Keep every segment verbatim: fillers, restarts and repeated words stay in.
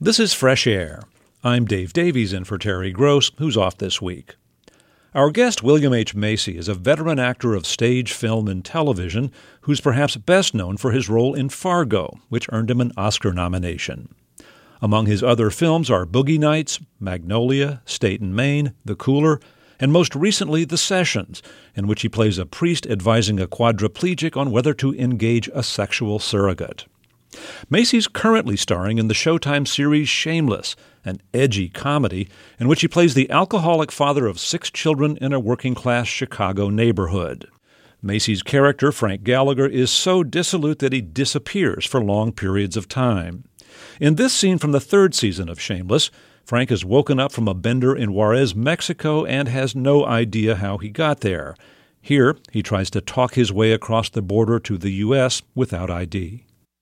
This is Fresh Air. I'm Dave Davies in for Terry Gross, who's off this week. Our guest, William H. Macy, is a veteran actor of stage, film, and television who's perhaps best known for his role in Fargo, which earned him an Oscar nomination. Among his other films are Boogie Nights, Magnolia, State and Maine, The Cooler, and most recently The Sessions, in which he plays a priest advising a quadriplegic on whether to engage a sexual surrogate. Macy's currently starring in the Showtime series Shameless, an edgy comedy in which he plays the alcoholic father of six children in a working-class Chicago neighborhood. Macy's character, Frank Gallagher, is so dissolute that he disappears for long periods of time. In this scene from the third season of Shameless, Frank is woken up from a bender in Juarez, Mexico, and has no idea how he got there. Here, he tries to talk his way across the border to the U S without I D.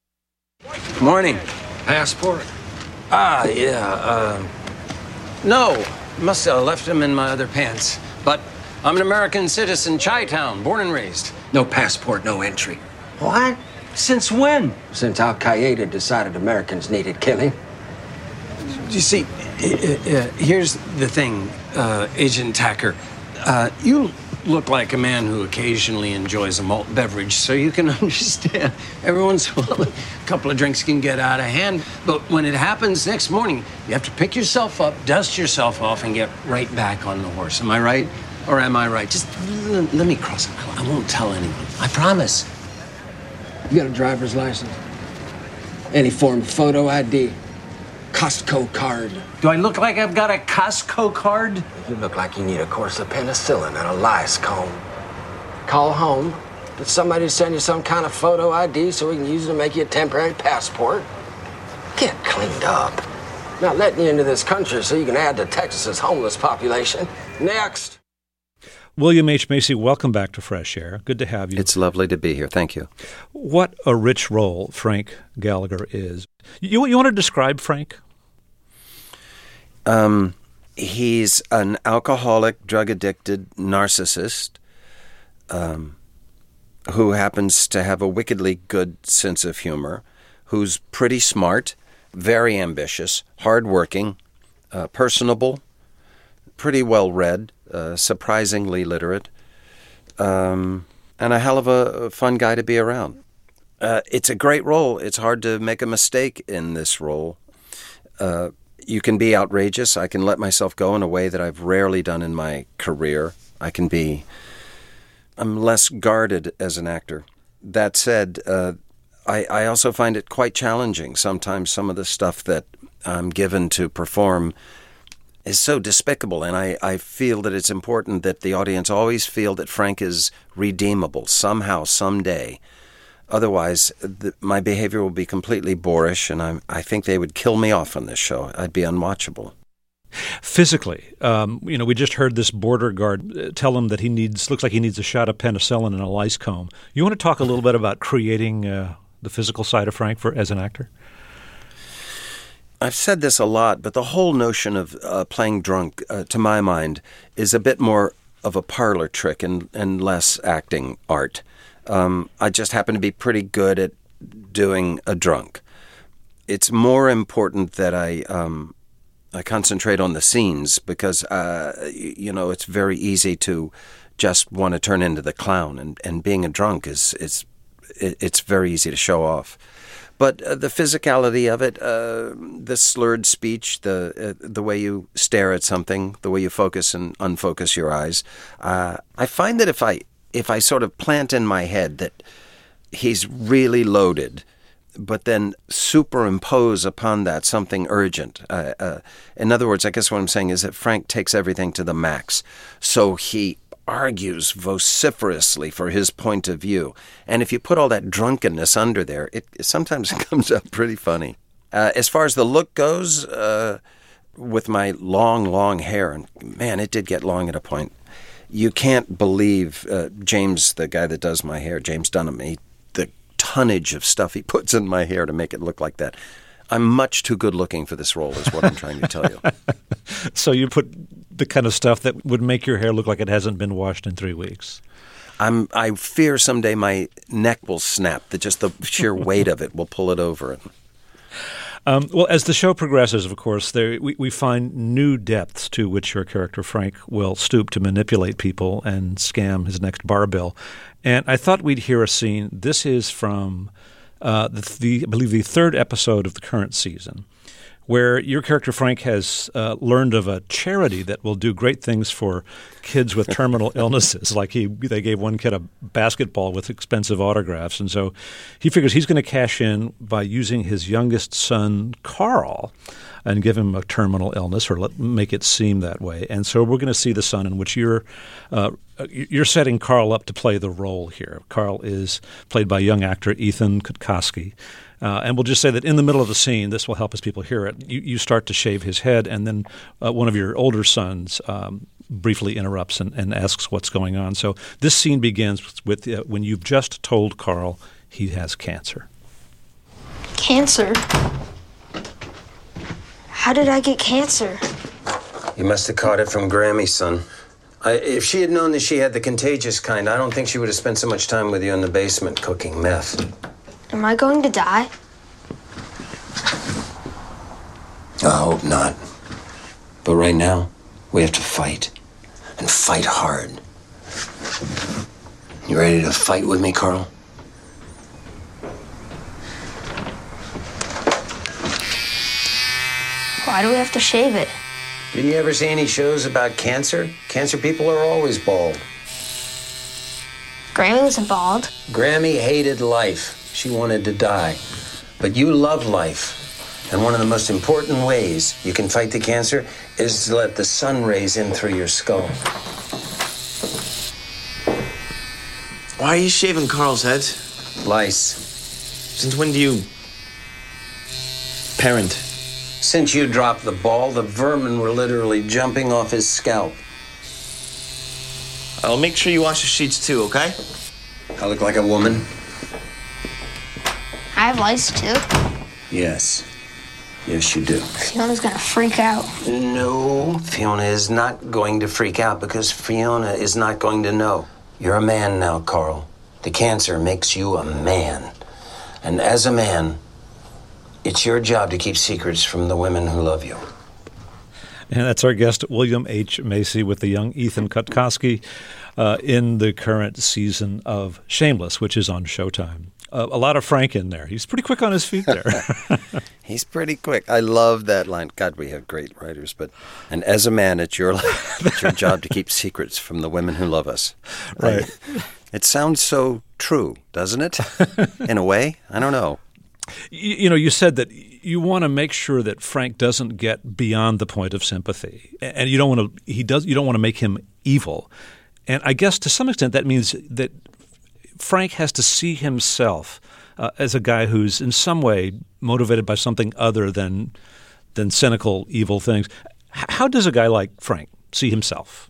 Morning. Passport? Ah, yeah, uh... No, must have left them in my other pants. But I'm an American citizen, Chi-Town, born and raised. No passport, no entry. What? Since when? Since Al-Qaeda decided Americans needed killing. You see, uh, uh, here's the thing, uh, Agent Tacker. Uh, you look like a man who occasionally enjoys a malt beverage, so you can understand. Every once in a while, a couple of drinks can get out of hand. But when it happens next morning, you have to pick yourself up, dust yourself off, and get right back on the horse. Am I right? Or am I right? Just l- let me cross it. I won't tell anyone. I promise. You got a driver's license? Any form of photo I D? Costco card? Do I look like I've got a Costco card? You look like you need a course of penicillin and a lice comb. Call home. Did somebody send you some kind of photo I D so we can use it to make you a temporary passport? Get cleaned up. Not letting you into this country so you can add to Texas's homeless population. Next. William H. Macy, welcome back to Fresh Air. Good to have you. It's lovely to be here. Thank you. What a rich role Frank Gallagher is. You, you want to describe Frank? Um, he's an alcoholic, drug-addicted narcissist um, who happens to have a wickedly good sense of humor, who's pretty smart, very ambitious, hardworking, uh, personable, pretty well-read, uh, surprisingly literate, um, and a hell of a fun guy to be around. Uh, it's a great role. It's hard to make a mistake in this role. Uh, you can be outrageous. I can let myself go in a way that I've rarely done in my career. I can be... I'm less guarded as an actor. That said, uh, I, I also find it quite challenging. Sometimes some of the stuff that I'm given to perform is so despicable, and I, I feel that it's important that the audience always feel that Frank is redeemable somehow, someday. Otherwise, the, my behavior will be completely boorish, and I, I think they would kill me off on this show. I'd be unwatchable. Physically, um, you know, we just heard this border guard tell him that he needs, looks like he needs a shot of penicillin and a lice comb. You want to talk a little bit about creating uh, the physical side of Frank for, as an actor? I've said this a lot, but the whole notion of uh, playing drunk, uh, to my mind, is a bit more of a parlor trick and, and less acting art. Um, I just happen to be pretty good at doing a drunk. It's more important that I um, I concentrate on the scenes because, uh, you know, it's very easy to just want to turn into the clown, and, and being a drunk is, is it, it's very easy to show off. But uh, the physicality of it, uh, the slurred speech, the uh, the way you stare at something, the way you focus and unfocus your eyes, uh, I find that if I if I sort of plant in my head that he's really loaded, but then superimpose upon that something urgent. Uh, uh, in other words, I guess what I'm saying is that Frank takes everything to the max. So he argues vociferously for his point of view. And if you put all that drunkenness under there, it, it sometimes comes out pretty funny. Uh, as far as the look goes, uh, with my long, long hair, and man, it did get long at a point, you can't believe uh, James, the guy that does my hair, James Dunham, he, the tonnage of stuff he puts in my hair to make it look like that. I'm much too good looking for this role is what I'm trying to tell you. So you put the kind of stuff that would make your hair look like it hasn't been washed in three weeks. I'm, I fear someday my neck will snap, that just the sheer weight of it will pull it over. Um, well, as the show progresses, of course, there we, we find new depths to which your character, Frank, will stoop to manipulate people and scam his next bar bill. And I thought we'd hear a scene. This is from, uh, the, the I believe, the third episode of the current season, where your character, Frank, has uh, learned of a charity that will do great things for kids with terminal illnesses. Like he, they gave one kid a basketball with expensive autographs. And so he figures he's going to cash in by using his youngest son, Carl, and give him a terminal illness, or let, make it seem that way. And so we're going to see the son in which you're uh, you're setting Carl up to play the role here. Carl is played by young actor Ethan Kutkoski. Uh, and we'll just say that in the middle of the scene, this will help as people hear it, you, you start to shave his head, and then uh, one of your older sons um, briefly interrupts and, and asks what's going on. So this scene begins with uh, when you've just told Carl he has cancer. Cancer? How did I get cancer? You must have caught it from Grammy, son. I, if she had known that she had the contagious kind, I don't think she would have spent so much time with you in the basement cooking meth. Am I going to die? I hope not. But right now, we have to fight. And fight hard. You ready to fight with me, Carl? Why do we have to shave it? Didn't you ever see any shows about cancer? Cancer people are always bald. Grammy wasn't bald. Grammy hated life. She wanted to die. But you love life. And one of the most important ways you can fight the cancer is to let the sun rays in through your skull. Why are you shaving Carl's head? Lice. Since when do you parent? Since you dropped the ball, the vermin were literally jumping off his scalp. I'll make sure you wash the sheets too, okay? I look like a woman? I have lice too. Yes. Yes, you do. Fiona's gonna freak out. No, Fiona is not going to freak out because Fiona is not going to know. You're a man now, Carl. The cancer makes you a man. And as a man, it's your job to keep secrets from the women who love you. And that's our guest, William H. Macy, with the young Ethan Kutkoski uh, in the current season of Shameless, which is on Showtime. Uh, a lot of Frank in there. He's pretty quick on his feet there. He's pretty quick. I love that line. God, we have great writers. But and as a man, it's your it's your job to keep secrets from the women who love us. Right. I, it sounds so true, doesn't it? In a way, I don't know. You, you know, you said that you want to make sure that Frank doesn't get beyond the point of sympathy, and you don't want to. He does. You don't want to make him evil, and I guess to some extent that means that Frank has to see himself uh, as a guy who's in some way motivated by something other than than cynical, evil things. H- how does a guy like Frank see himself?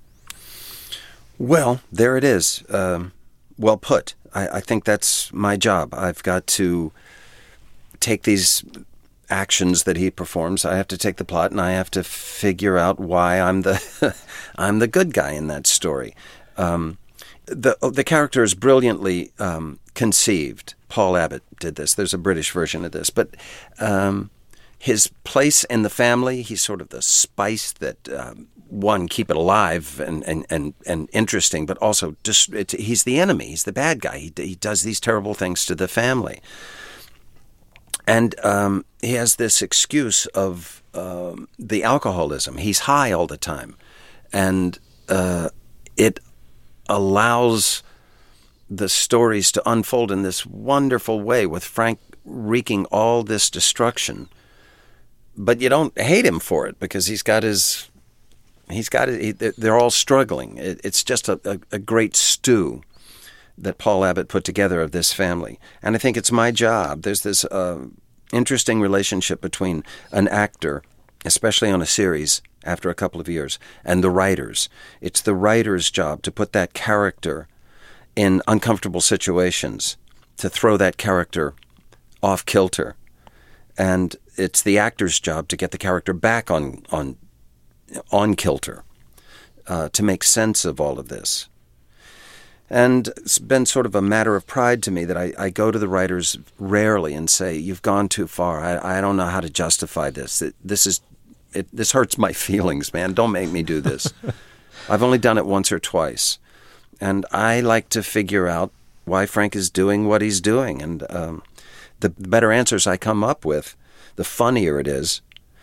Well, there it is. Um, well put. I, I think that's my job. I've got to take these actions that he performs. I have to take the plot, and I have to figure out why I'm the I'm the good guy in that story. Um, the the character is brilliantly um, conceived. Paul Abbott did this. There's a British version of this, but um, his place in the family, he's sort of the spice that um, one, keep it alive and and and, and interesting, but also just it, he's the enemy. He's the bad guy. He he does these terrible things to the family. And um, he has this excuse of um, the alcoholism. He's high all the time. And uh, it allows the stories to unfold in this wonderful way with Frank wreaking all this destruction. But you don't hate him for it because he's got his... He's got it. He, they're all struggling. It, it's just a, a, a great stew that Paul Abbott put together of this family. And I think it's my job. There's this uh, interesting relationship between an actor, especially on a series after a couple of years, and the writers. It's the writer's job to put that character in uncomfortable situations, to throw that character off kilter. And it's the actor's job to get the character back on, on, on kilter, uh, to make sense of all of this. And it's been sort of a matter of pride to me that I, I go to the writers rarely and say, you've gone too far. I, I don't know how to justify this. It, this is it, this hurts my feelings, man. Don't make me do this. I've only done it once or twice. And I like to figure out why Frank is doing what he's doing. And um, the better answers I come up with, the funnier it is.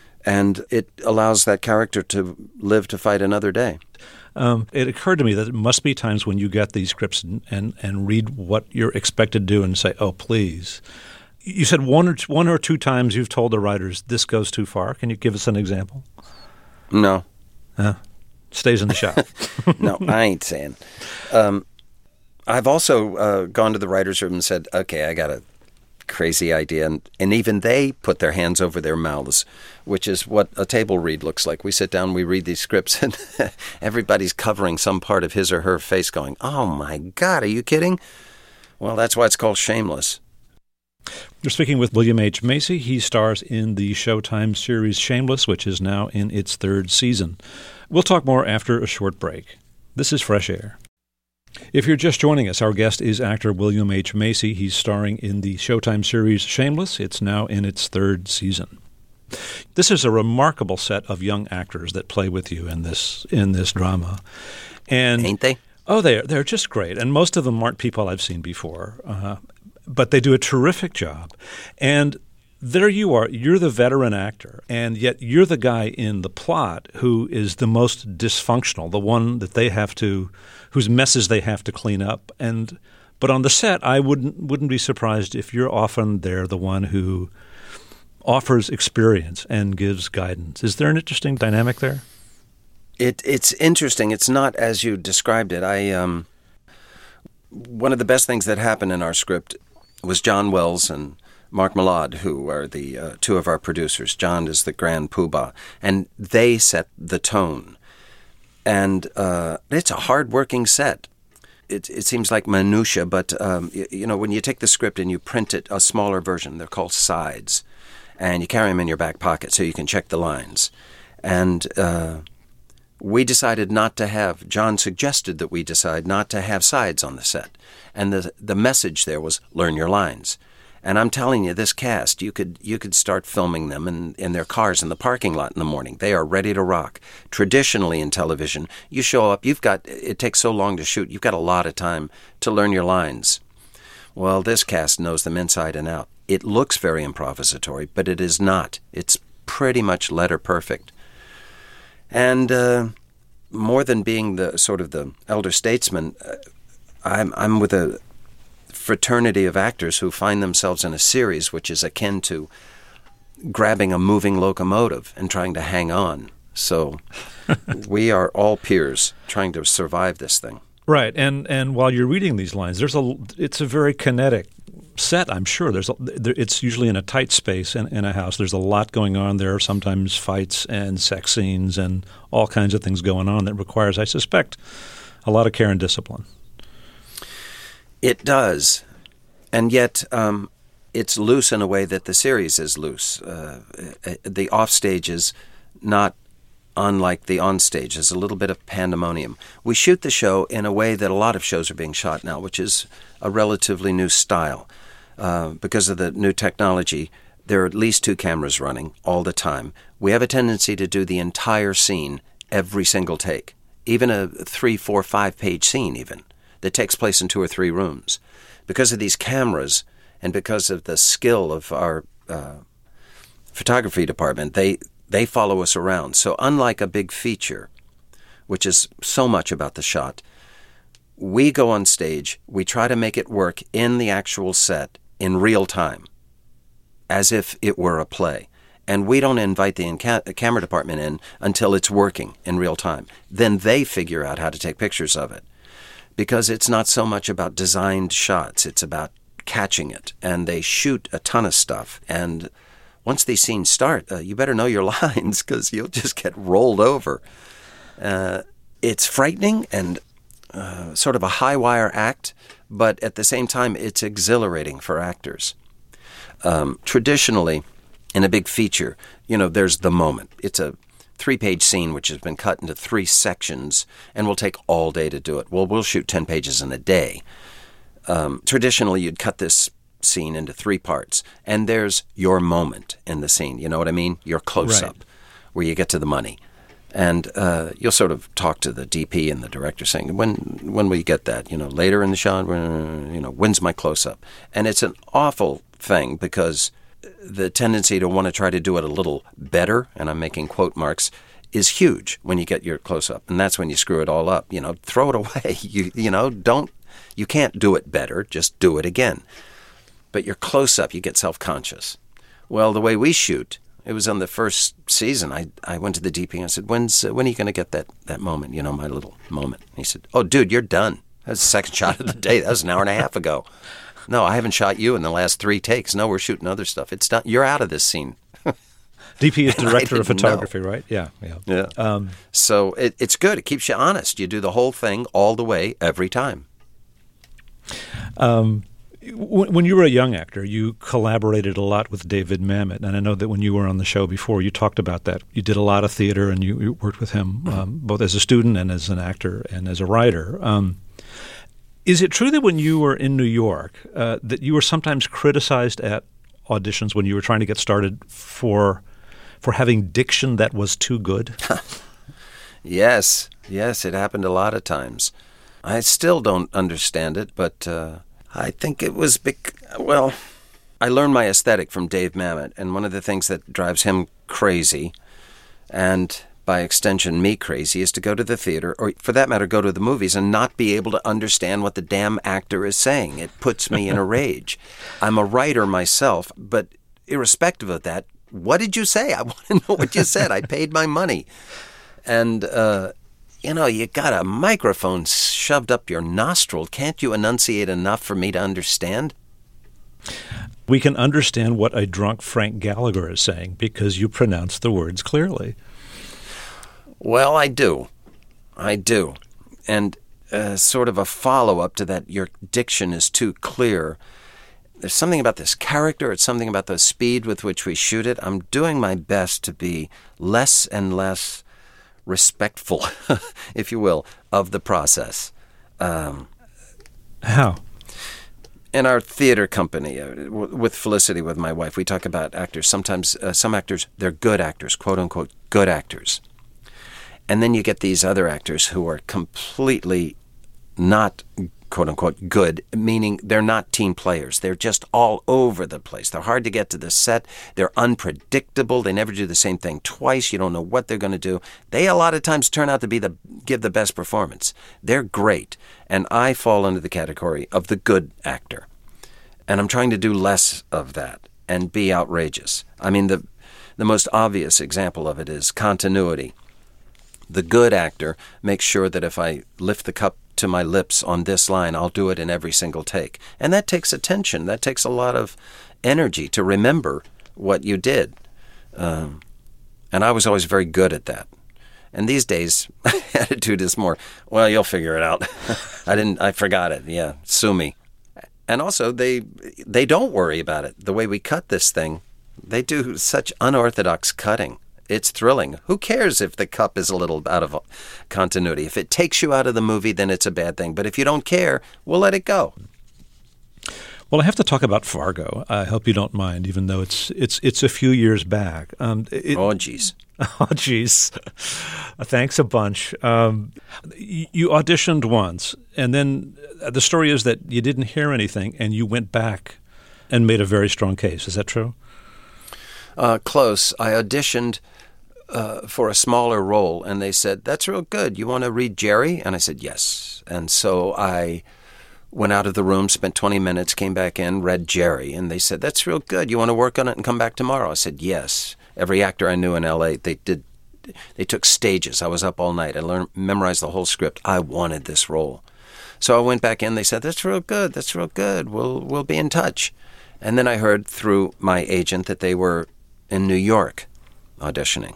And it allows that character to live to fight another day. Um, it occurred to me that it must be times when you get these scripts and, and, and read what you're expected to do and say, oh, please. You said one or two, one or two times you've told the writers, this goes too far. Can you give us an example? No. Uh, stays in the shop. No, I ain't saying. Um, I've also uh, gone to the writer's room and said, okay, I got a crazy idea. And, and even they put their hands over their mouths, which is what a table read looks like. We sit down, we read these scripts, and everybody's covering some part of his or her face going, oh, my God, are you kidding? Well, that's why it's called Shameless. You're speaking with William H. Macy. He stars in the Showtime series Shameless, which is now in its third season. We'll talk more after a short break. This is Fresh Air. If you're just joining us, our guest is actor William H. Macy. He's starring in the Showtime series Shameless. It's now in its third season. This is a remarkable set of young actors that play with you in this in this drama. And ain't they? Oh, they're, they're just great. And most of them aren't people I've seen before. Uh, but they do a terrific job. And there you are. You're the veteran actor, and yet you're the guy in the plot who is the most dysfunctional, the one that they have to, whose messes they have to clean up. And but on the set, I wouldn't wouldn't be surprised if you're often there the one who offers experience and gives guidance. Is there an interesting dynamic there? It it's interesting. It's not as you described it. I um, one of the best things that happened in our script was John Wells and Mark Millard, who are the uh, two of our producers. John is the grand poobah, and they set the tone. And uh, it's a hard-working set. It, it seems like minutia, but um, you, you know, when you take the script and you print it, a smaller version, they're called sides, and you carry them in your back pocket so you can check the lines. And uh, we decided not to have, John suggested that we decide not to have sides on the set. And the the message there was, learn your lines. And I'm telling you, this cast, you could you could start filming them in, in their cars in the parking lot in the morning. They are ready to rock. Traditionally in television, you show up, you've got, it takes so long to shoot, you've got a lot of time to learn your lines. Well, this cast knows them inside and out. It looks very improvisatory, but it is not. It's pretty much letter perfect. And uh, more than being the sort of the elder statesman, uh, I'm I'm with a fraternity of actors who find themselves in a series which is akin to grabbing a moving locomotive and trying to hang on. So we are all peers trying to survive this thing. Right, and and while you're reading these lines, there's a it's a very kinetic set. I'm sure there's a, there, it's usually in a tight space in, in a house. There's a lot going on there. Sometimes fights and sex scenes and all kinds of things going on that requires, I suspect, a lot of care and discipline. It does, and yet um, it's loose in a way that the series is loose. Uh, the offstage is not unlike the onstage. There's a little bit of pandemonium. We shoot the show in a way that a lot of shows are being shot now, which is a relatively new style. Uh, because of the new technology, there are at least two cameras running all the time. We have a tendency to do the entire scene every single take, even a three, four, five-page scene even, that takes place in two or three rooms. Because of these cameras and because of the skill of our uh, photography department, they they follow us around. So unlike a big feature, which is so much about the shot, we go on stage, we try to make it work in the actual set in real time, as if it were a play. And we don't invite the inca- camera department in until it's working in real time. Then they figure out how to take pictures of it. Because it's not so much about designed shots, it's about catching it. And they shoot a ton of stuff. And once these scenes start, uh, you better know your lines because you'll just get rolled over. Uh, it's frightening and uh, sort of a high-wire act, but at the same time, it's exhilarating for actors. Um, traditionally, in a big feature, you know, there's the moment. It's a three-page scene which has been cut into three sections and will take all day to do it. Well, we'll shoot ten pages in a day. Um, traditionally, you'd cut this scene into three parts, and there's your moment in the scene. You know what I mean? Your close-up, right, where you get to the money. And uh, you'll sort of talk to the D P and the director saying, when when will you get that? You know, later in the shot, you know, when's my close-up? And it's an awful thing because the tendency to want to try to do it a little better, and I'm making quote marks, is huge when you get your close-up. And that's when you screw it all up. You know, throw it away. You you know, don't, you can't do it better, just do it again. But your close-up, you get self-conscious. Well, the way we shoot, it was on the first season. I, I went to the D P and I said, When's, uh, when are you going to get that, that moment, you know, my little moment? And he said, oh, dude, you're done. That's the second shot of the day. That was an hour and a half ago. No, I haven't shot you in the last three takes. No, we're shooting other stuff. It's done. You're out of this scene. D P is director of photography, know. Right? Yeah. Yeah. yeah. Um, so it, it's good. It keeps you honest. You do the whole thing all the way every time. Um. When you were a young actor, you collaborated a lot with David Mamet, and I know that when you were on the show before, you talked about that. You did a lot of theater, and you, you worked with him um, both as a student and as an actor and as a writer. Um, is it true that when you were in New York, uh, that you were sometimes criticized at auditions when you were trying to get started for for having diction that was too good? Yes, yes, it happened a lot of times. I still don't understand it, but uh, I think it was, bec- well, I learned my aesthetic from Dave Mamet, and one of the things that drives him crazy, and by extension me crazy, is to go to the theater, or for that matter, go to the movies, and not be able to understand what the damn actor is saying. It puts me in a rage. I'm a writer myself, but irrespective of that, what did you say? I want to know what you said. I paid my money. And, uh, you know, you got a microphone shoved up your nostril. Can't you enunciate enough for me to understand? We can understand what a drunk Frank Gallagher is saying because you pronounce the words clearly. Well, I do. I do. And uh, sort of a follow-up to that, your diction is too clear. There's something about this character. It's something about the speed with which we shoot it. I'm doing my best to be less and less respectful, if you will, of the process. Um, How? In our theater company, uh, w- with Felicity, with my wife, we talk about actors. Sometimes uh, some actors, they're good actors, quote-unquote, good actors. And then you get these other actors who are completely not, quote-unquote, good, meaning they're not team players. They're just all over the place. They're hard to get to the set. They're unpredictable. They never do the same thing twice. You don't know what they're going to do. They a lot of times turn out to be the give the best performance. They're great. And I fall into the category of the good actor. And I'm trying to do less of that and be outrageous. I mean, the the most obvious example of it is continuity. The good actor makes sure that if I lift the cup to my lips on this line, I'll do it in every single take. And that takes attention. That takes a lot of energy to remember what you did. Um, and I was always very good at that. And these days, attitude is more, well, you'll figure it out. I didn't, I forgot it. Yeah, sue me. And also, they they don't worry about it. The way we cut this thing, they do such unorthodox cutting. It's thrilling. Who cares if the cup is a little out of continuity? If it takes you out of the movie, then it's a bad thing. But if you don't care, we'll let it go. Well, I have to talk about Fargo. I hope you don't mind, even though it's it's it's a few years back. Um, it, oh, geez. Oh, geez. Thanks a bunch. Um, you auditioned once, and then the story is that you didn't hear anything, and you went back and made a very strong case. Is that true? Uh, close. I auditioned uh, for a smaller role, and they said, that's real good. You want to read Jerry? And I said, yes. And so I went out of the room, spent twenty minutes, came back in, read Jerry, and they said, that's real good. You want to work on it and come back tomorrow? I said, yes. Every actor I knew in L A, they did. They took stages. I was up all night. I learned, memorized the whole script. I wanted this role. So I went back in. They said, that's real good. That's real good. We'll, we'll be in touch. And then I heard through my agent that they were in New York auditioning.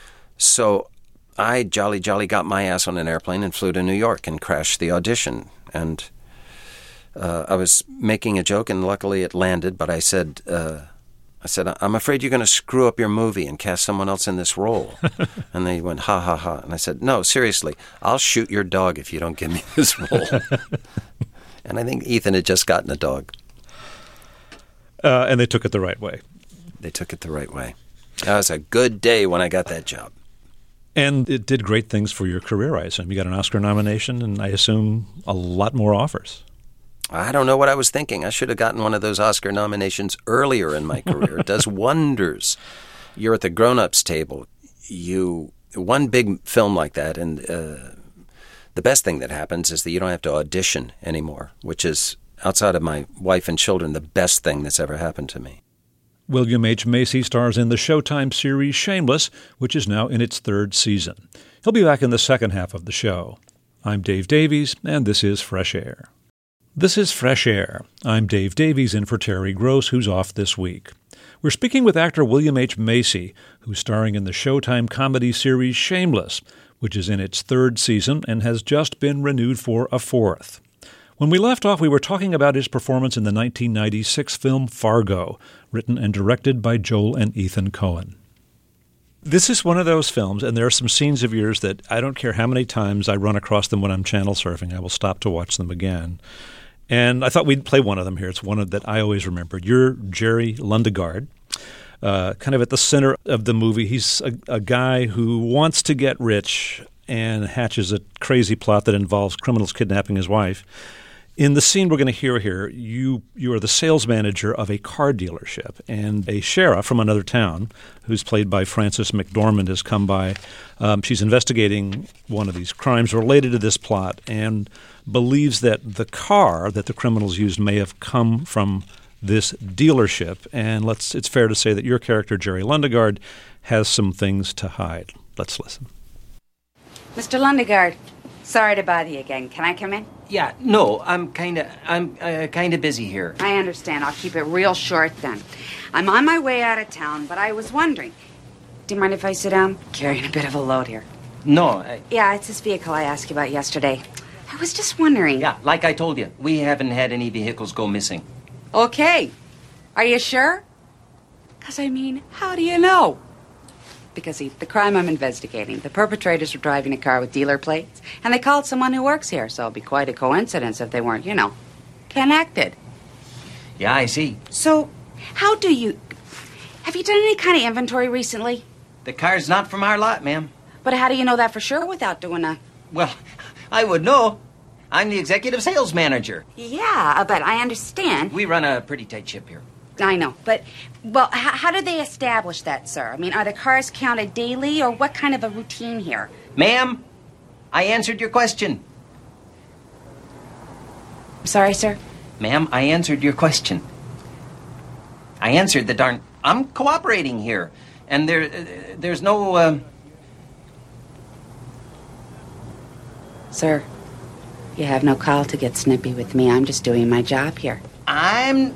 So I jolly, jolly got my ass on an airplane and flew to New York and crashed the audition. And uh, I was making a joke, and luckily it landed, but I said, uh, I said, I'm afraid you're going to screw up your movie and cast someone else in this role. And they went, ha, ha, ha. And I said, no, seriously, I'll shoot your dog if you don't give me this role. And I think Ethan had just gotten a dog. Uh, and they took it the right way. They took it the right way. That was a good day when I got that job. And it did great things for your career, I assume. You got an Oscar nomination, and I assume a lot more offers. I don't know what I was thinking. I should have gotten one of those Oscar nominations earlier in my career. It does wonders. You're at the grown-ups table. You one big film like that, and uh, the best thing that happens is that you don't have to audition anymore, which is, outside of my wife and children, the best thing that's ever happened to me. William H. Macy stars in the Showtime series Shameless, which is now in its third season. He'll be back in the second half of the show. I'm Dave Davies, and this is Fresh Air. This is Fresh Air. I'm Dave Davies in for Terry Gross, who's off this week. We're speaking with actor William H. Macy, who's starring in the Showtime comedy series Shameless, which is in its third season and has just been renewed for a fourth. When we left off, we were talking about his performance in the nineteen ninety-six film Fargo, written and directed by Joel and Ethan Coen. This is one of those films, and there are some scenes of yours that I don't care how many times I run across them when I'm channel surfing, I will stop to watch them again. And I thought we'd play one of them here. It's one of, that I always remembered. You're Jerry Lundegaard, uh, kind of at the center of the movie. He's a, a guy who wants to get rich and hatches a crazy plot that involves criminals kidnapping his wife. In the scene we're going to hear here, you you are the sales manager of a car dealership, and a sheriff from another town, who's played by Frances McDormand, has come by. Um, she's investigating one of these crimes related to this plot and believes that the car that the criminals used may have come from this dealership. And let's it's fair to say that your character, Jerry Lundegaard, has some things to hide. Let's listen. Mister Lundegaard, sorry to bother you again. Can I come in? Yeah, no, I'm kind of I'm uh, kind of busy here. I understand. I'll keep it real short then. I'm on my way out of town, but I was wondering. Do you mind if I sit down? Carrying a bit of a load here. No. I, yeah, it's this vehicle I asked you about yesterday. I was just wondering. Yeah, like I told you, we haven't had any vehicles go missing. Okay. Are you sure? Because, I mean, how do you know? Because see, the crime I'm investigating, the perpetrators were driving a car with dealer plates, and they called someone who works here, so it'd be quite a coincidence if they weren't, you know, connected. Yeah, I see. So, how do you... Have you done any kind of inventory recently? The car's not from our lot, ma'am. But how do you know that for sure without doing a... Well, I would know. I'm the executive sales manager. Yeah, but I understand. We run a pretty tight ship here. I know, but, well, h- how do they establish that, sir? I mean, are the cars counted daily, or what kind of a routine here? Ma'am, I answered your question. Sorry, sir? Ma'am, I answered your question. I answered the darn... I'm cooperating here, and there, uh, there's no, uh... Sir, you have no call to get snippy with me. I'm just doing my job here. I'm...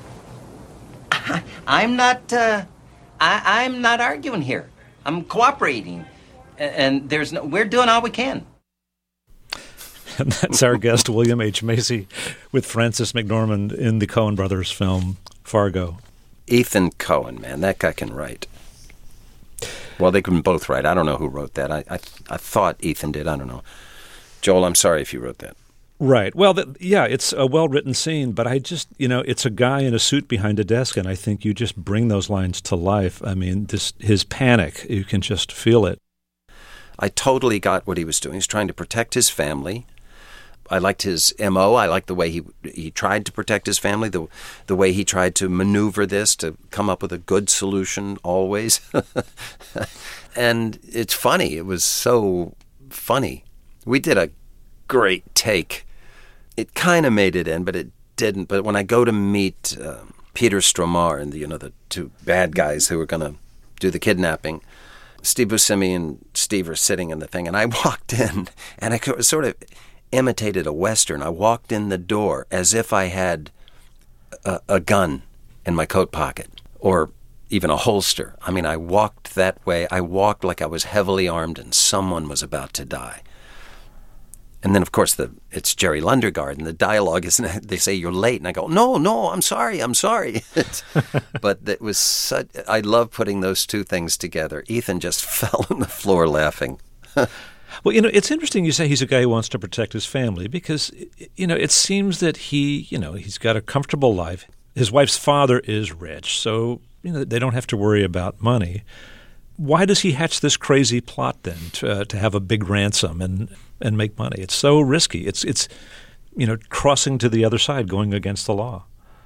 I'm not, uh, I, I'm not arguing here. I'm cooperating. And there's no, we're doing all we can. And that's our guest, William H. Macy, with Frances McDormand in the Coen brothers film Fargo. Ethan Coen, man, that guy can write. Well, they can both write. I don't know who wrote that. I, I, I thought Ethan did. I don't know. Joel, I'm sorry if you wrote that. Right. Well, the, yeah, it's a well-written scene, but I just, you know, it's a guy in a suit behind a desk, and I think you just bring those lines to life. I mean, this his panic, you can just feel it. I totally got what he was doing. He's trying to protect his family. I liked his M O. I liked the way he he tried to protect his family, the the way he tried to maneuver this to come up with a good solution always. And it's funny. It was so funny. We did a great take. It kind of made it in, but it didn't. But when I go to meet uh, Peter Stormare and the, you know, the two bad guys who were going to do the kidnapping, Steve Buscemi and Steve are sitting in the thing, and I walked in, and I sort of imitated a Western. I walked in the door as if I had a, a gun in my coat pocket, or even a holster. I mean, I walked that way. I walked like I was heavily armed and someone was about to die. and then, of course, the it's Jerry Lundegaard, and the dialogue is, they say, you're late. And I go, no, no, I'm sorry, I'm sorry. But it was such, I love putting those two things together. Ethan just fell on the floor laughing. Well, you know, it's interesting you say he's a guy who wants to protect his family because, you know, it seems that he, you know, he's got a comfortable life. His wife's father is rich, so, you know, they don't have to worry about money. Why does he hatch this crazy plot then to, uh, to have a big ransom and, and make money? It's so risky. It's, it's, you know, crossing to the other side, going against the law.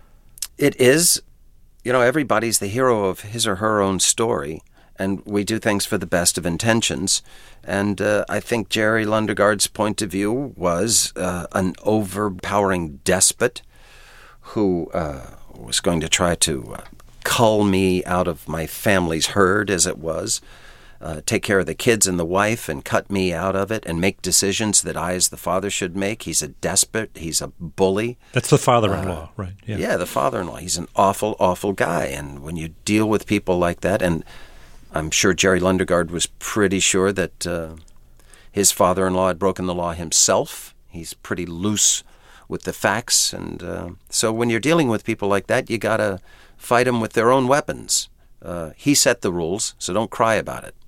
It is. You know, everybody's the hero of his or her own story, and we do things for the best of intentions. And uh, I think Jerry Lundegaard's point of view was uh, an overpowering despot who uh, was going to try to uh, cull me out of my family's herd, as it was, uh, take care of the kids and the wife and cut me out of it and make decisions that I, as the father, should make. He's a despot. He's a bully. That's the father-in-law, uh, right? Yeah. yeah, the father-in-law. He's an awful, awful guy. And when you deal with people like that, and I'm sure Jerry Lundegaard was pretty sure that uh, his father-in-law had broken the law himself. He's pretty loose with the facts. And uh, so when you're dealing with people like that, you got to fight them with their own weapons. Uh, he set the rules, so don't cry about it.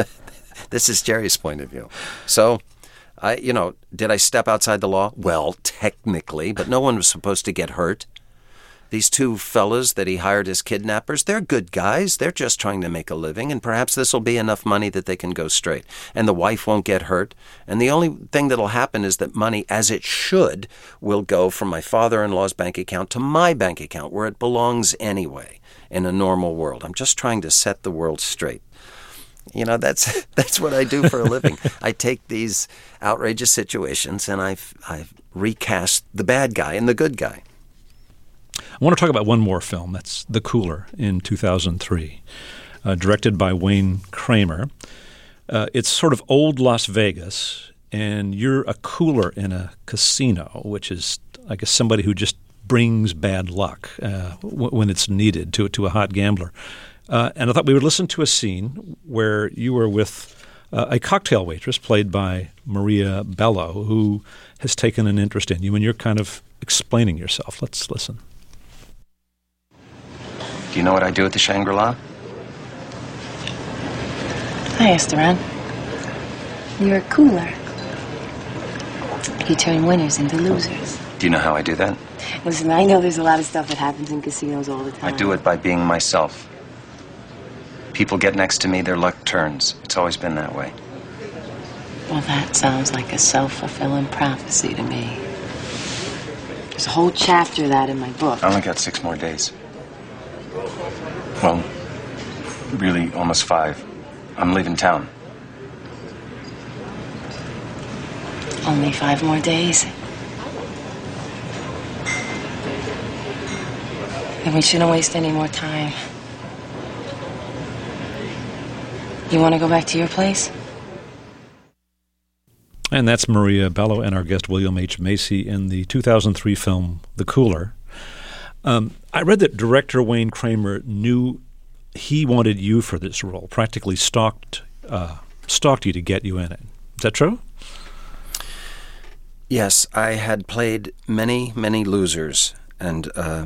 This is Jerry's point of view. So, I, you know, did I step outside the law? Well, technically, but no one was supposed to get hurt. These two fellas that he hired as kidnappers, they're good guys. They're just trying to make a living, and perhaps this will be enough money that they can go straight. And the wife won't get hurt. And the only thing that'll happen is that money, as it should, will go from my father-in-law's bank account to my bank account, where it belongs anyway in a normal world. I'm just trying to set the world straight. You know, that's that's what I do for a living. I take these outrageous situations and I I recast the bad guy and the good guy. I want to talk about one more film. That's The Cooler in two thousand three, uh, directed by Wayne Kramer. Uh, it's sort of old Las Vegas, and you're a cooler in a casino, which is, I guess, somebody who just brings bad luck uh, w- when it's needed to to a hot gambler. Uh, and I thought we would listen to a scene where you were with uh, a cocktail waitress played by Maria Bello, who has taken an interest in you, and you're kind of explaining yourself. Let's listen. Do you know what I do at the Shangri-La? Hi, Esteban. You're a cooler. You turn winners into losers. Do you know how I do that? Listen, I know there's a lot of stuff that happens in casinos all the time. I do it by being myself. People get next to me, their luck turns. It's always been that way. Well, that sounds like a self-fulfilling prophecy to me. There's a whole chapter of that in my book. I only got six more days. Well, really, almost five. I'm leaving town. Only five more days? Then we shouldn't waste any more time. You want to go back to your place? And that's Maria Bello and our guest William H. Macy in the two thousand three film The Cooler. Um, I read that director Wayne Kramer knew he wanted you for this role, practically stalked uh, stalked you to get you in it. Is that true? Yes, I had played many, many losers, and uh,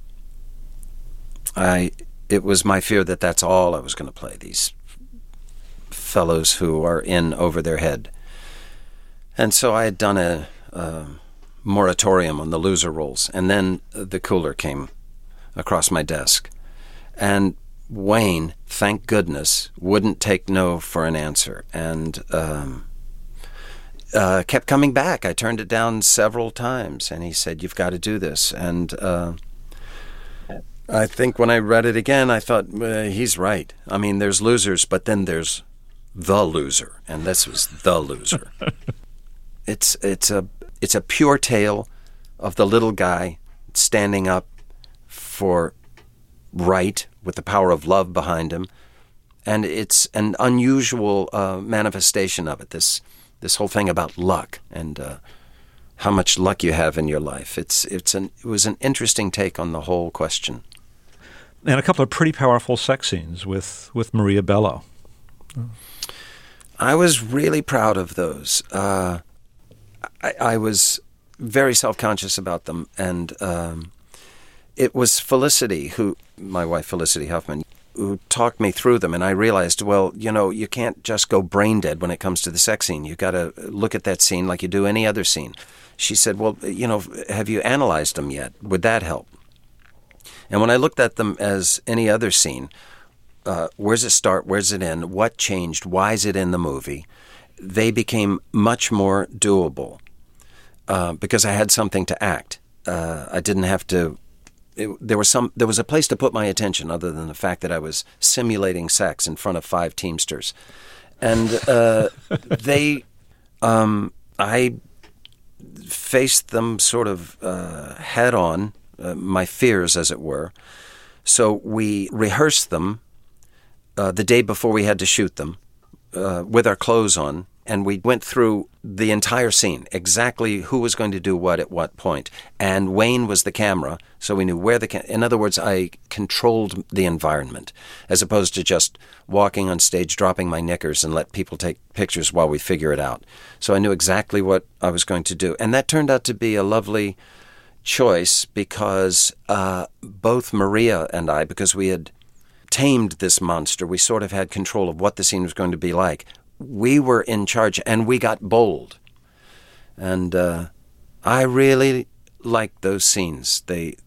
I it was my fear that that's all I was going to play, these fellows who are in over their head. And so I had done a, a moratorium on the loser roles, and then The Cooler came across my desk. And Wayne, thank goodness, wouldn't take no for an answer, and um, uh, kept coming back. I turned it down several times, and he said, "You've got to do this." And uh, I think when I read it again, I thought, uh, he's right. I mean, there's losers, but then there's the loser, and this was the loser. It's it's a it's a pure tale of the little guy standing up for right with the power of love behind him, and it's an unusual uh, manifestation of it. This this whole thing about luck and uh, how much luck you have in your life. It's it's an it was an interesting take on the whole question. And a couple of pretty powerful sex scenes with with Maria Bello. I was really proud of those. Uh, I, I was very self-conscious about them, and um, it was Felicity, who, my wife Felicity Huffman, who talked me through them, and I realized, well, you know, you can't just go brain dead when it comes to the sex scene. You got to look at that scene like you do any other scene. She said, well, you know, have you analyzed them yet? Would that help? And when I looked at them as any other scene, uh, where's it start, where's it end, what changed, why is it in the movie, they became much more doable uh, because I had something to act. Uh, I didn't have to... It, there was some. There was a place to put my attention other than the fact that I was simulating sex in front of five Teamsters, and uh, they, um, I faced them sort of uh, head on, uh, my fears, as it were. So we rehearsed them uh, the day before we had to shoot them uh, with our clothes on. And we went through the entire scene, exactly who was going to do what at what point. And Wayne was the camera, so we knew where the... Ca- In other words, I controlled the environment, as opposed to just walking on stage, dropping my knickers, and let people take pictures while we figure it out. So I knew exactly what I was going to do. And that turned out to be a lovely choice because uh, both Maria and I, because we had tamed this monster, we sort of had control of what the scene was going to be like. We were in charge, and we got bold. And uh, I really liked those scenes. They,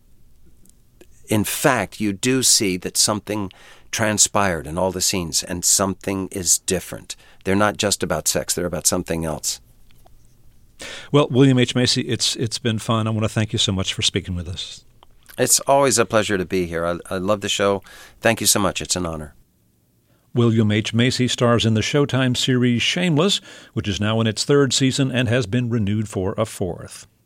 in fact, you do see that something transpired in all the scenes, and something is different. They're not just about sex. They're about something else. Well, William H. Macy, it's it's been fun. I want to thank you so much for speaking with us. It's always a pleasure to be here. I, I love the show. Thank you so much. It's an honor. William H. Macy stars in the Showtime series Shameless, which is now in its third season and has been renewed for a fourth.